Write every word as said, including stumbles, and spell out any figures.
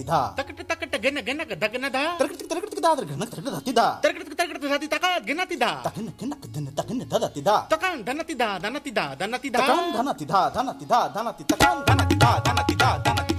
ತಿದ ತಕಟ ತಕಟ ಗೆನ ಗೆನ ದಗನದ ತರಕಟ ತರಕಟ ದಾದ್ರ ಘನ ತರಕಟ ತಿದ ತಕಟ ತಕಟ ಸತಿ ತಕ ಗೆನತಿದ ತಕನ ಕೆನ ಕದನ ತಕನ ದದ ತಿದ ತಕನ್ ಧನತಿದ ಧನತಿದ ಧನತಿದ ತಕನ್ ಧನ ತಿದ ಧನ ತಿದ ಧನ ತಿ ತಕನ್ ಧನ ತಿದ ಧನ ತಿದ ಧನ